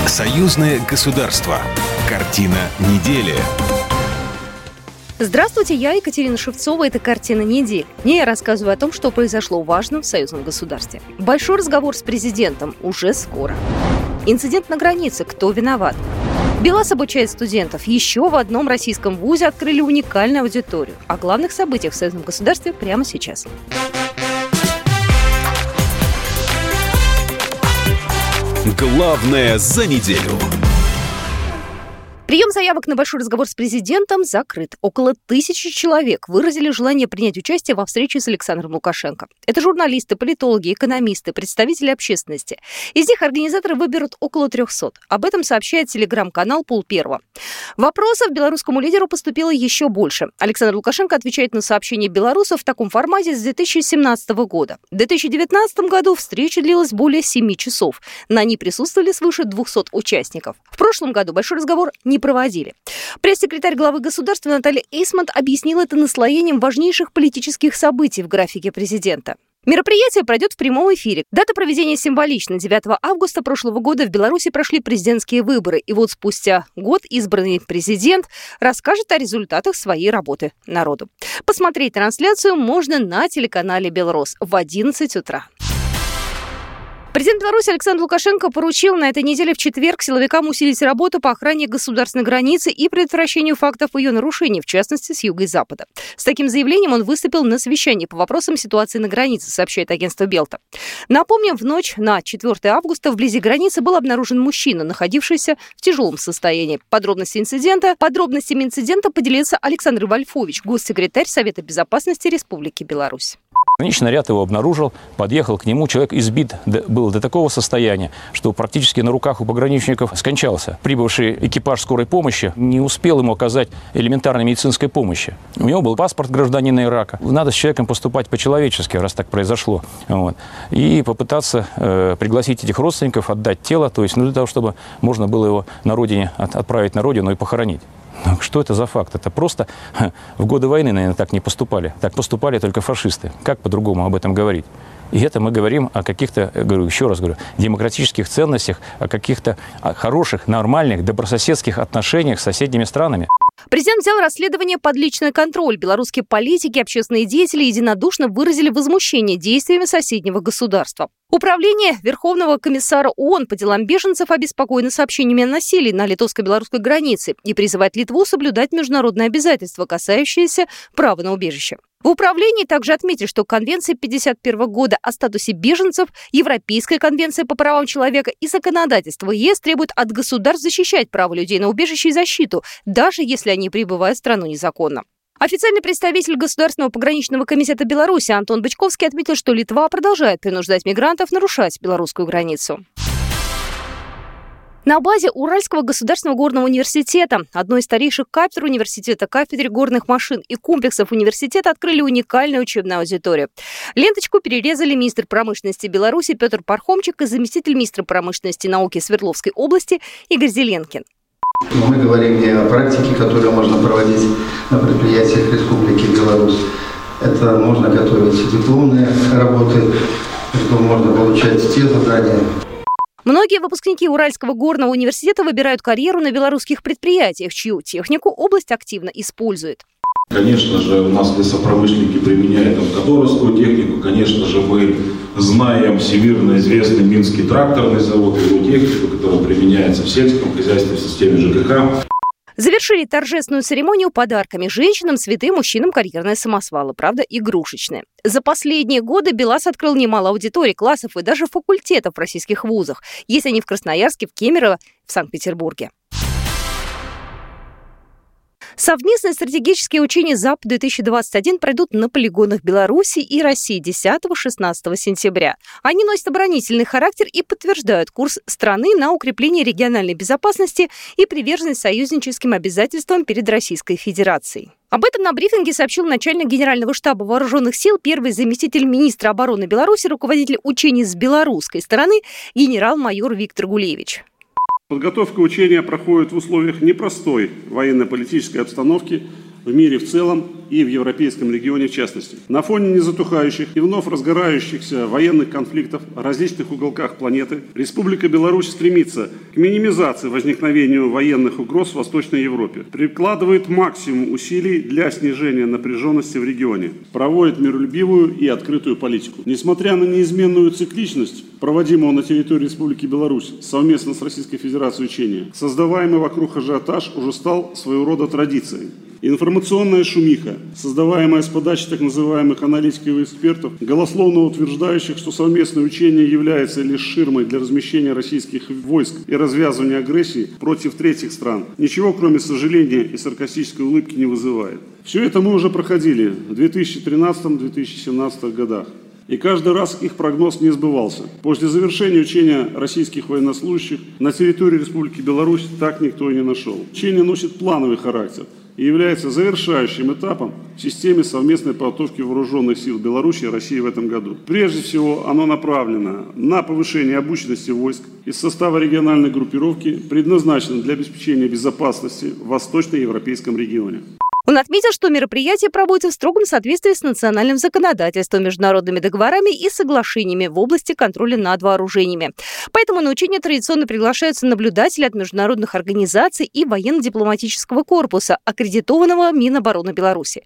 Союзное государство. Картина недели. Здравствуйте, я Екатерина Шевцова. Это «Картина недели». В ней я рассказываю о том, что произошло важно в союзном государстве. Большой разговор с президентом уже скоро. Инцидент на границе. Кто виноват? БелАЗ обучает студентов. Еще в одном российском вузе открыли уникальную аудиторию. О главных событиях в союзном государстве прямо сейчас. Главное за неделю. Прием заявок на большой разговор с президентом закрыт. Около 1000 человек выразили желание принять участие во встрече с Александром Лукашенко. Это журналисты, политологи, экономисты, представители общественности. Из них организаторы выберут около 300. Об этом сообщает телеграм-канал «Полперво». Вопросов белорусскому лидеру поступило еще больше. Александр Лукашенко отвечает на сообщения белорусов в таком формате с 2017 года. В 2019 году встреча длилась более 7 часов. На ней присутствовали свыше 200 участников. В прошлом году большой разговор не проводили. Пресс-секретарь главы государства Наталья Эйсмонт объяснила это наслоением важнейших политических событий в графике президента. Мероприятие пройдет в прямом эфире. Дата проведения символична. 9 августа прошлого года в Беларуси прошли президентские выборы. И вот спустя год избранный президент расскажет о результатах своей работы народу. Посмотреть трансляцию можно на телеканале «Белрос» в 11 утра. Президент Беларуси Александр Лукашенко поручил на этой неделе в четверг силовикам усилить работу по охране государственной границы и предотвращению фактов ее нарушений, в частности, с юга и запада. С таким заявлением он выступил на совещании по вопросам ситуации на границе, сообщает агентство Белта. Напомним, в ночь на 4 августа вблизи границы был обнаружен мужчина, находившийся в тяжелом состоянии. Подробностями инцидента поделился Александр Вольфович, госсекретарь Совета безопасности Республики Беларусь. Пограничный наряд его обнаружил, подъехал к нему, человек избит был до такого состояния, что практически на руках у пограничников скончался. Прибывший экипаж скорой помощи не успел ему оказать элементарной медицинской помощи. У него был паспорт гражданина Ирака. Надо с человеком поступать по-человечески, раз так произошло. И попытаться пригласить этих родственников, отдать тело, то есть для того, чтобы можно было его на родине отправить на родину и похоронить. Что это за факт? Это просто в годы войны, наверное, так не поступали. Так поступали только фашисты. Как по-другому об этом говорить? И это мы говорим о каких-то, еще раз говорю, демократических ценностях, о каких-то хороших, нормальных, добрососедских отношениях с соседними странами. Президент взял расследование под личный контроль. Белорусские политики, общественные деятели единодушно выразили возмущение действиями соседнего государства. Управление Верховного комиссара ООН по делам беженцев обеспокоено сообщениями о насилии на литовско-белорусской границе и призывает Литву соблюдать международные обязательства, касающиеся права на убежище. В управлении также отметили, что Конвенция 1951 года о статусе беженцев, Европейская конвенция по правам человека и законодательство ЕС требуют от государств защищать право людей на убежище и защиту, даже если они прибывают в страну незаконно. Официальный представитель Государственного пограничного комитета Беларуси Антон Бычковский отметил, что Литва продолжает принуждать мигрантов нарушать белорусскую границу. На базе Уральского государственного горного университета, одной из старейших кафедр университета, кафедре горных машин и комплексов университета, открыли уникальную учебную аудиторию. Ленточку перерезали министр промышленности Беларуси Петр Пархомчик и заместитель министра промышленности и науки Свердловской области Игорь Зеленкин. Мы говорим не о практике, которую можно проводить на предприятиях Республики Беларусь. Это можно готовить дипломные работы, это можно получать те задания. Многие выпускники Уральского горного университета выбирают карьеру на белорусских предприятиях, чью технику область активно использует. Конечно же, у нас лесопромышленники применяют кадоровскую технику. Конечно же, мы знаем всемирно известный Минский тракторный завод, его технику, которая применяется в сельском хозяйстве, в системе ЖКХ. Завершили торжественную церемонию подарками женщинам, цветы, мужчинам карьерные самосвалы, правда, игрушечные. За последние годы БелАЗ открыл немало аудиторий, классов и даже факультетов в российских вузах. Есть они в Красноярске, в Кемерово, в Санкт-Петербурге. Совместные стратегические учения ЗАП-2021 пройдут на полигонах Беларуси и России 10-16 сентября. Они носят оборонительный характер и подтверждают курс страны на укрепление региональной безопасности и приверженность союзническим обязательствам перед Российской Федерацией. Об этом на брифинге сообщил начальник Генерального штаба Вооруженных сил, первый заместитель министра обороны Беларуси, руководитель учений с белорусской стороны генерал-майор Виктор Гулевич. Подготовка учения проходит в условиях непростой военно-политической обстановки, в мире в целом и в европейском регионе в частности. На фоне незатухающих и вновь разгорающихся военных конфликтов в различных уголках планеты Республика Беларусь стремится к минимизации возникновения военных угроз в Восточной Европе, прикладывает максимум усилий для снижения напряженности в регионе, проводит миролюбивую и открытую политику. Несмотря на неизменную цикличность проводимого на территории Республики Беларусь совместно с Российской Федерацией учения, создаваемый вокруг ажиотаж уже стал своего рода традицией. Информационная шумиха, создаваемая с подачи так называемых аналитиков и экспертов, голословно утверждающих, что совместное учение является лишь ширмой для размещения российских войск и развязывания агрессии против третьих стран, ничего кроме сожаления и саркастической улыбки не вызывает. Все это мы уже проходили в 2013-2017 годах. И каждый раз их прогноз не сбывался. После завершения учения российских военнослужащих на территории Республики Беларусь так никто и не нашел. Учение носит плановый характер и является завершающим этапом в системе совместной подготовки вооруженных сил Беларуси и России в этом году. Прежде всего, оно направлено на повышение обученности войск из состава региональной группировки, предназначенной для обеспечения безопасности в восточноевропейском регионе. Он отметил, что мероприятие проводится в строгом соответствии с национальным законодательством, международными договорами и соглашениями в области контроля над вооружениями. Поэтому на учения традиционно приглашаются наблюдатели от международных организаций и военно-дипломатического корпуса, аккредитованного Минобороны Беларуси.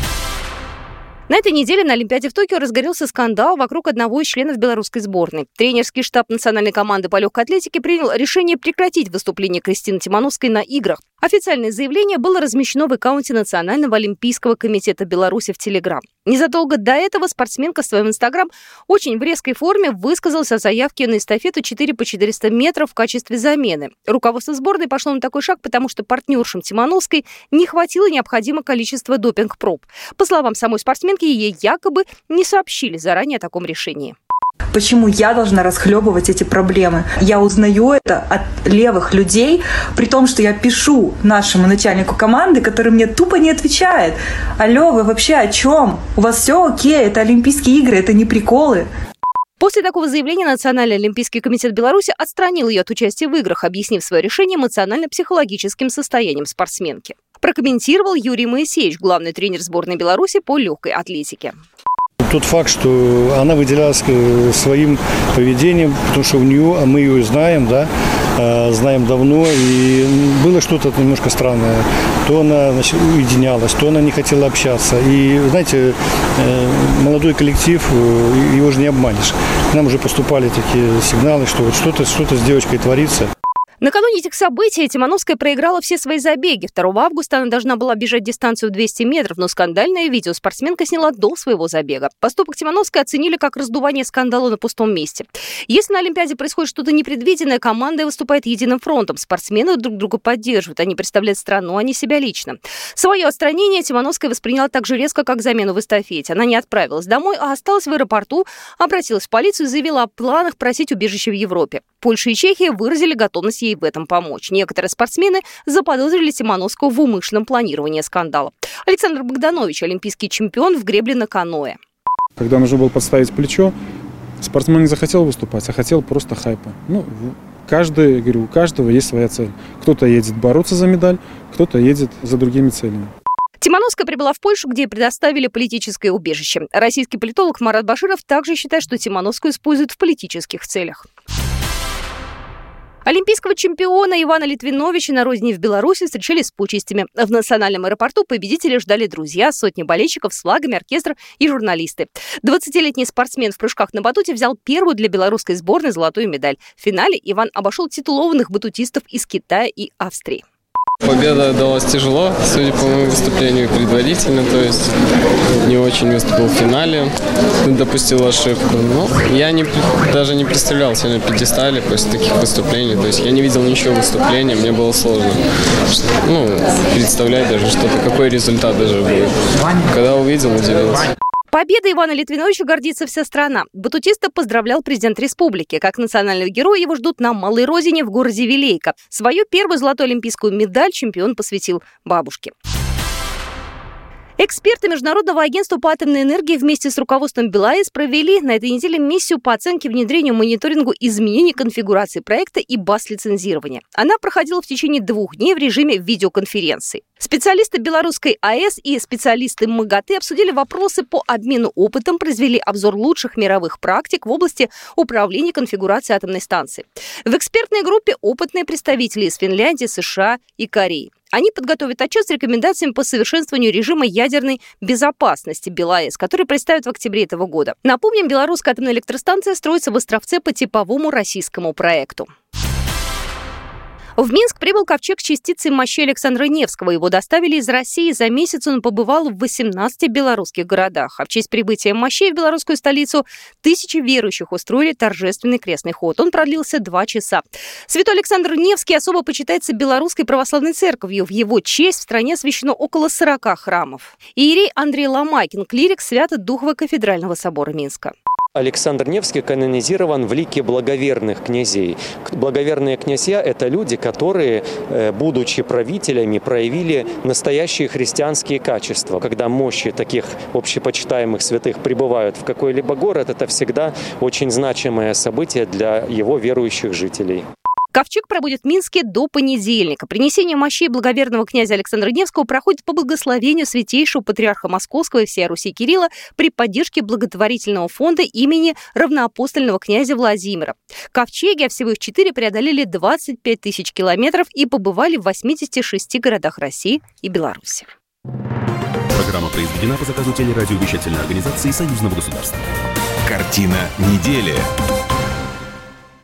На этой неделе на Олимпиаде в Токио разгорелся скандал вокруг одного из членов белорусской сборной. Тренерский штаб национальной команды по легкой атлетике принял решение прекратить выступление Кристины Тимановской на играх. Официальное заявление было размещено в аккаунте Национального олимпийского комитета Беларуси в Телеграм. Незадолго до этого спортсменка в своем Инстаграм очень в резкой форме высказалась о заявке на эстафету 4 по 400 метров в качестве замены. Руководство сборной пошло на такой шаг, потому что партнершам Тимановской не хватило необходимого количества допинг-проб. По словам самой спортсменки, ей якобы не сообщили заранее о таком решении. Почему я должна расхлебывать эти проблемы? Я узнаю это от левых людей, при том, что я пишу нашему начальнику команды, который мне тупо не отвечает. Алло, вы вообще о чем? У вас все окей, это Олимпийские игры, это не приколы. После такого заявления Национальный олимпийский комитет Беларуси отстранил ее от участия в играх, объяснив свое решение эмоционально-психологическим состоянием спортсменки. Прокомментировал Юрий Моисеевич, главный тренер сборной Беларуси по легкой атлетике. Тот факт, что она выделялась своим поведением, потому что у нее, а мы ее знаем, да, знаем давно, и было что-то немножко странное. То она, значит, уединялась, то она не хотела общаться. И, знаете, молодой коллектив, его же не обманешь. К нам уже поступали такие сигналы, что вот что-то с девочкой творится. Накануне этих событий Тимановская проиграла все свои забеги. 2 августа она должна была бежать дистанцию в 200 метров, но скандальное видео спортсменка сняла до своего забега. Поступок Тимановской оценили как раздувание скандала на пустом месте. Если на Олимпиаде происходит что-то непредвиденное, команда выступает единым фронтом. Спортсмены друг друга поддерживают, они представляют страну, а не себя лично. Свое отстранение Тимановская восприняла так же резко, как замену в эстафете. Она не отправилась домой, а осталась в аэропорту, обратилась в полицию и заявила о планах просить убежище в Европе. Польша и Чехия выразили готовность ей в этом помочь. Некоторые спортсмены заподозрили Тимановскую в умышленном планировании скандала. Александр Богданович, олимпийский чемпион в гребле на каноэ. Когда нужно было подставить плечо, спортсмен не захотел выступать, а хотел просто хайпа. У каждого есть своя цель. Кто-то едет бороться за медаль, кто-то едет за другими целями. Тимановская прибыла в Польшу, где предоставили политическое убежище. Российский политолог Марат Баширов также считает, что Тимановскую используют в политических целях. Олимпийского чемпиона Ивана Литвиновича на родине в Беларуси встречали с почестями. В национальном аэропорту победителя ждали друзья, сотни болельщиков с флагами, оркестр и журналисты. 20-летний спортсмен в прыжках на батуте взял первую для белорусской сборной золотую медаль. В финале Иван обошел титулованных батутистов из Китая и Австрии. Победа далась тяжело, судя по моему выступлению предварительно, то есть не очень выступил в финале, допустил ошибку. Но я даже не представлял себя на пьедестале после таких выступлений, то есть я не видел ничего выступления, мне было сложно представлять даже что-то, какой результат даже будет. Когда увидел, удивился. Победой Ивана Литвиновича гордится вся страна. Батутиста поздравлял президент республики. Как национального героя его ждут на Малой Родине в городе Вилейка. Свою первую золотую олимпийскую медаль чемпион посвятил бабушке. Эксперты Международного агентства по атомной энергии вместе с руководством БелАЭС провели на этой неделе миссию по оценке, внедрению, мониторингу изменений конфигурации проекта и баз лицензирования. Она проходила в течение 2 дней в режиме видеоконференции. Специалисты Белорусской АЭС и специалисты МАГАТЭ обсудили вопросы по обмену опытом, произвели обзор лучших мировых практик в области управления конфигурацией атомной станции. В экспертной группе опытные представители из Финляндии, США и Кореи. Они подготовят отчет с рекомендациями по совершенствованию режима ядерной безопасности БелАЭС, который представят в октябре этого года. Напомним, белорусская атомная электростанция строится в Островце по типовому российскому проекту. В Минск прибыл ковчег с частицей мощей Александра Невского. Его доставили из России. За месяц он побывал в 18 белорусских городах. А в честь прибытия мощей в белорусскую столицу тысячи верующих устроили торжественный крестный ход. Он продлился 2 часа. Святой Александр Невский особо почитается Белорусской православной церковью. В его честь в стране освящено около 40 храмов. Иерей Андрей Ломакин, клирик Свято-Духового кафедрального собора Минска. Александр Невский канонизирован в лике благоверных князей. Благоверные князья – это люди, которые, будучи правителями, проявили настоящие христианские качества. Когда мощи таких общепочитаемых святых прибывают в какой-либо город, это всегда очень значимое событие для его верующих жителей. Ковчег пробудет в Минске до понедельника. Принесение мощей благоверного князя Александра Невского проходит по благословению святейшего патриарха Московского и всей Руси Кирилла при поддержке благотворительного фонда имени равноапостольного князя Владимира. Ковчеги, а всего их 4, преодолели 25 тысяч километров и побывали в 86 городах России и Беларуси. Программа произведена по заказу телерадиовещательной организации Союзного государства. Картина недели.